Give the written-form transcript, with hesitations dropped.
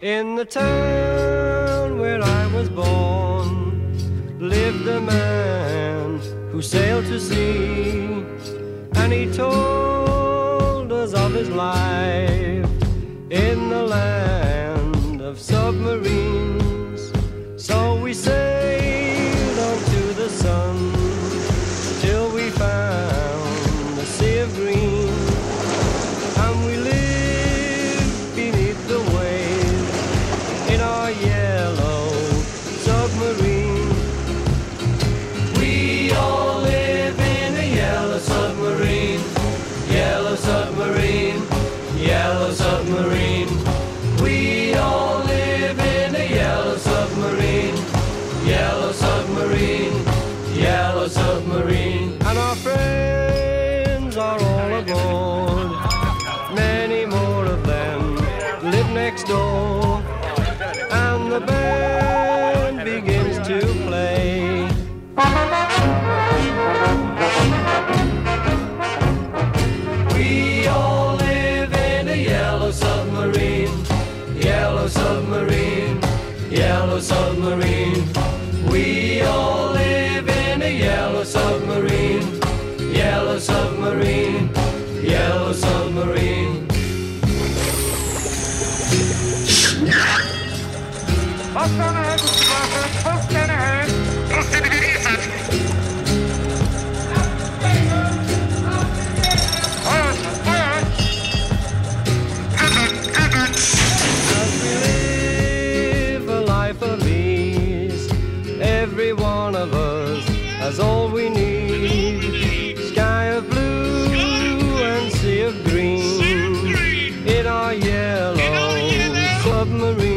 In the town where I was born lived a man who sailed to sea, and he told us of his life in the land of submarines. So we sailed on to the sun till we found the sea of green, and we lived beneath the waves in our yellow submarine. We all live in a yellow submarine, yellow submarine, yellow submarine. We all live in a yellow submarine, yellow submarine, yellow submarine. And our friends are all aboard, many more of them live next door, and the band begins to play. We all live in a yellow submarine, yellow submarine, yellow submarine. We all live in a yellow submarine, yellow submarine, yellow submarine. Post on ahead, Mr. Barker. Post on ahead. Post on ahead. As we live a life of ease, every one of us has all we need. Sky of blue and sea of green in our yellow submarine.